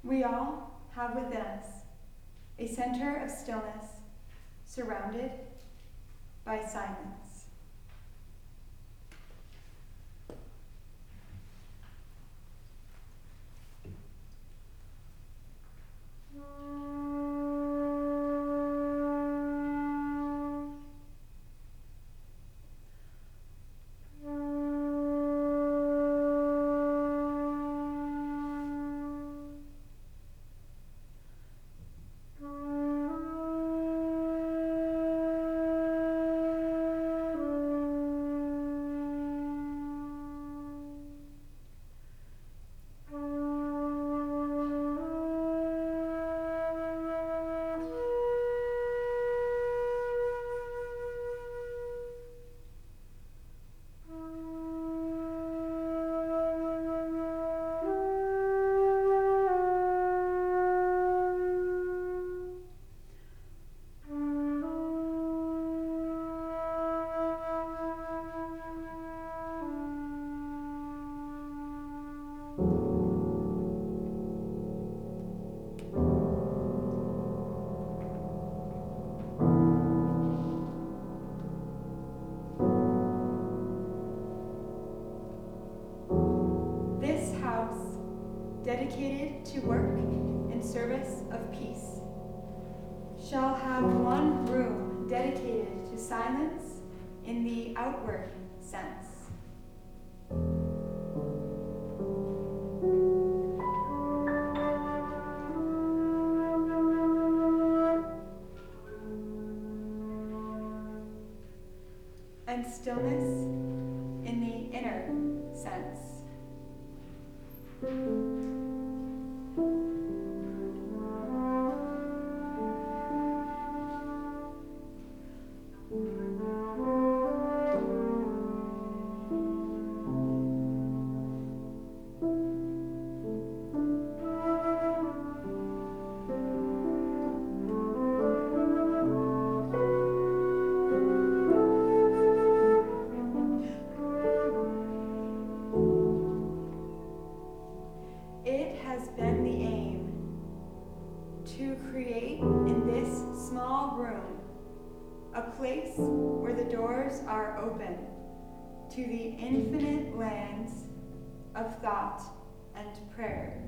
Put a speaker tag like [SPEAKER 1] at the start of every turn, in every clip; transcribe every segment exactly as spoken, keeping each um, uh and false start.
[SPEAKER 1] We all have within us a center of stillness surrounded by silence. Dedicated to work in service of peace, shall have one room dedicated to silence in the outward sense. And stillness in the inner sense. Are open to the infinite lands of thought and prayer.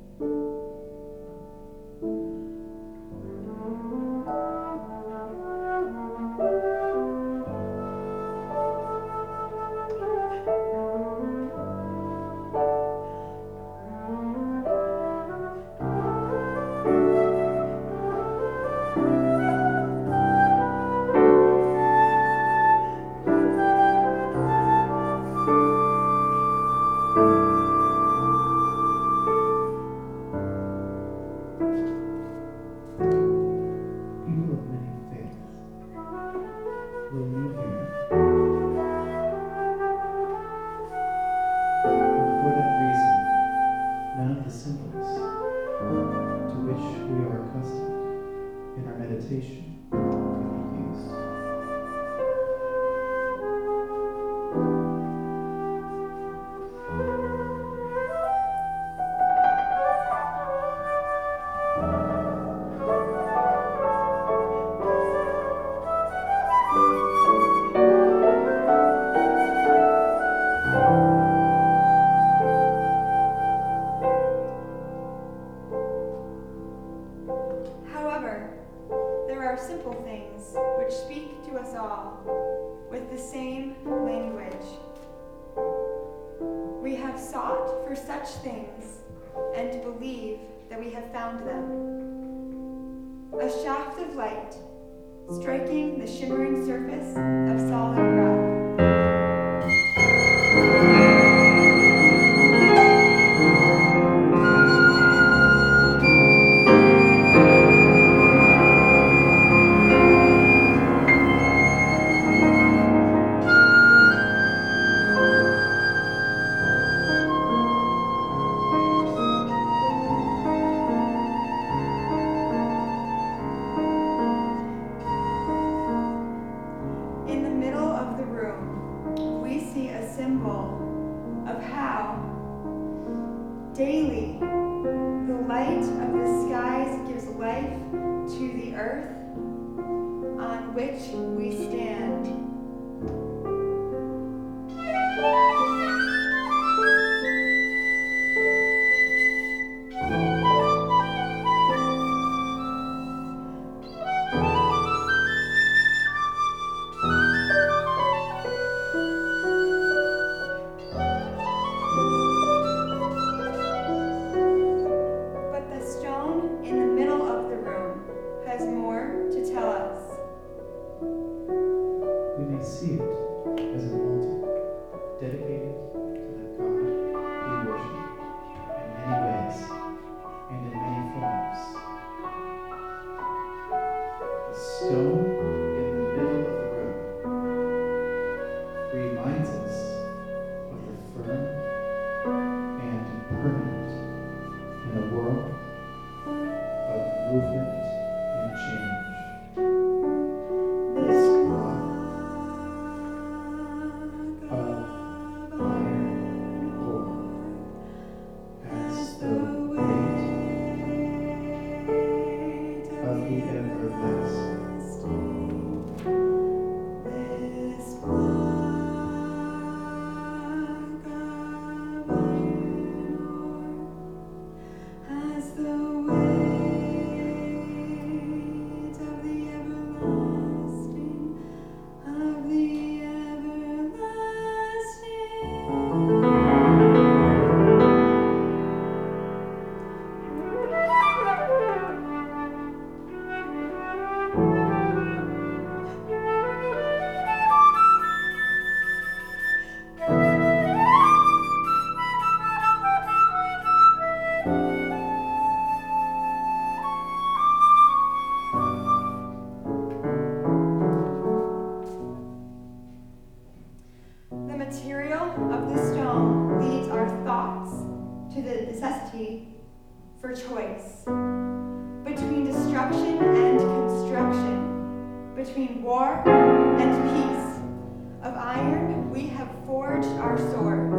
[SPEAKER 1] Striking the shimmering surface of solid rock. Daily, The light of the skies gives life to the earth on which we stand. But the stone in the middle of the room has more to tell us.
[SPEAKER 2] We may see it as an altar dedicated to the God we worship in many ways and in many forms. The stone in the middle of the room reminds us of the firm and permanent in a world of movement and change. This block of iron ore has the weight of the everlasting.
[SPEAKER 1] This block of iron ore has the weight of the everlasting, of the everlasting. The material of the stone leads our thoughts to the necessity for choice between destruction and construction, between war and peace. Of iron we have forged our swords.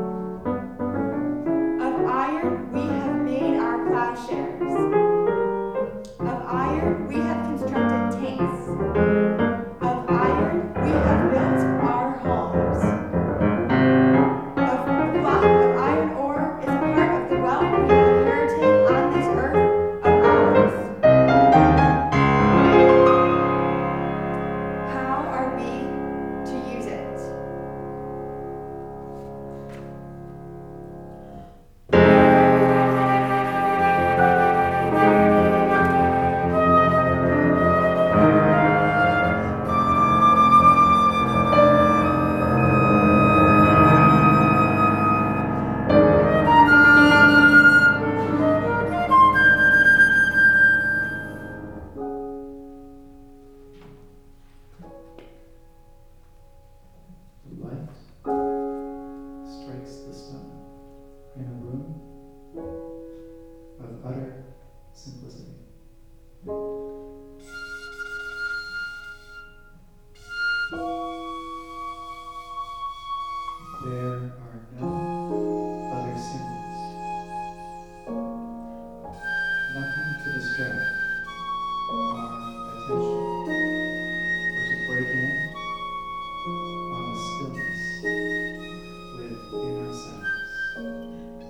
[SPEAKER 1] Of iron we have made our plowshares. Of iron we have constructed tanks. Of iron we have built our homes. Of the block of iron ore is a part of the wealth we have inherited on this earth of ours. How are we to use it?
[SPEAKER 2] The light strikes the stone in a room of utter simplicity. There are no other symbols, nothing to distract our attention or to break in on the stillness within ourselves.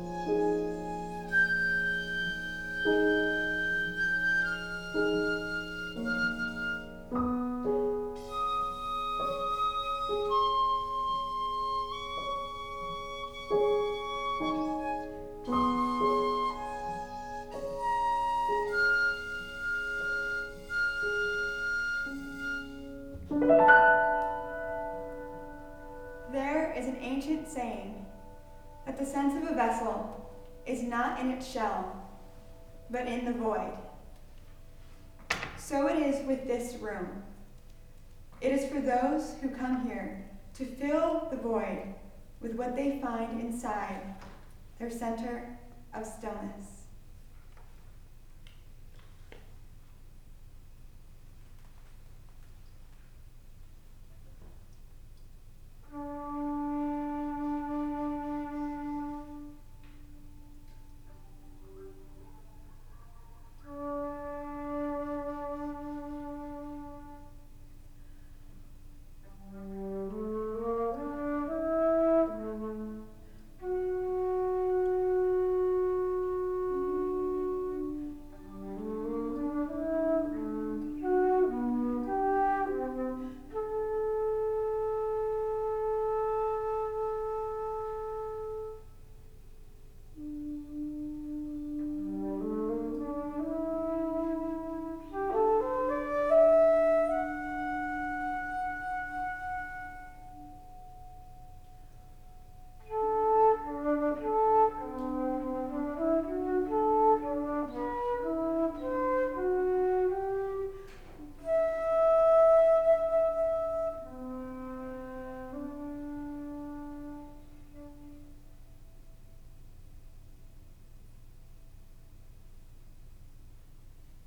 [SPEAKER 1] There is an ancient saying that the sense of a vessel is not in its shell, but in the void. So it is with this room. It is for those who come here to fill the void with what they find inside their center of stillness.